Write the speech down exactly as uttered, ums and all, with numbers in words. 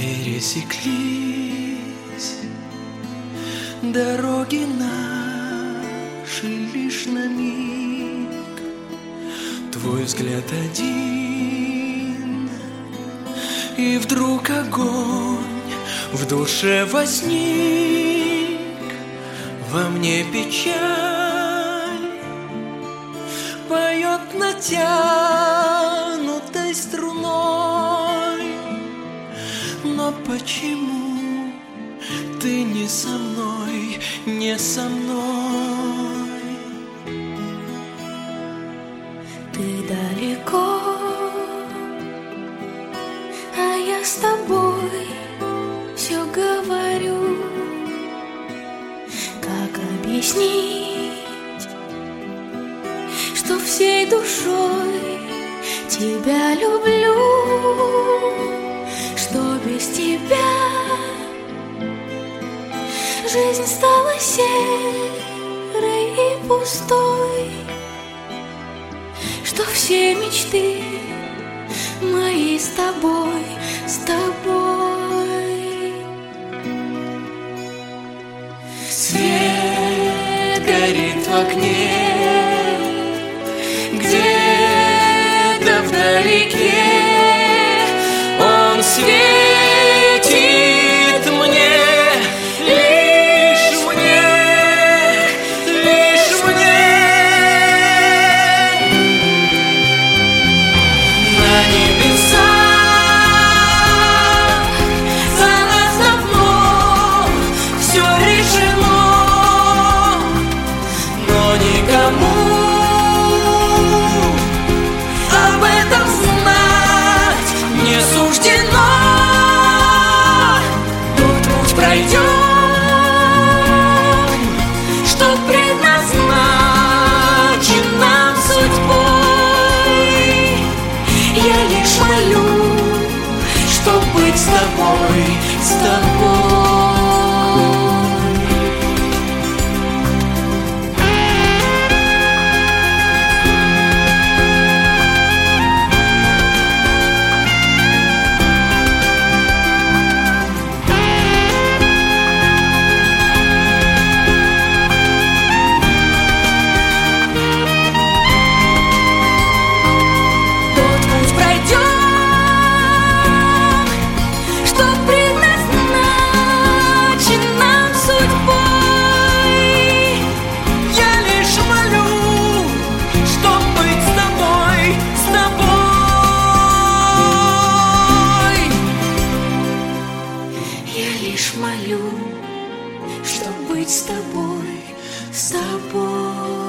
Пересеклись дороги наши лишь на миг. Твой взгляд один, и вдруг огонь в душе возник. Во мне печаль поет натянутой струной. Но почему ты не со мной, не со мной? Ты далеко, а я с тобой все говорю. Как объяснить, что всей душой тебя люблю, что без тебя жизнь стала серой и пустой, что все мечты мои с тобой, с тобой. Свет горит в окне, где-то вдалеке. Он светит мне, лишь мне, лишь мне. На небесах за нас давно все решено, но никому об этом знать не суждено. Тот путь пройдем, что предназначен нам судьбой. Я лишь молю, чтоб быть с тобой, с тобой. Молю, чтоб быть с тобой, с тобой.